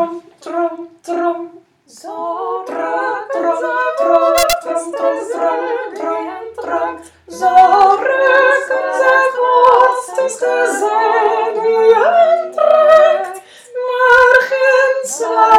trom, trom, trom. Zo Trom, trom, trom, trom, trom, trom, trom, trom. Zo rukkend het hoogste zijn die hem trekt, maar geen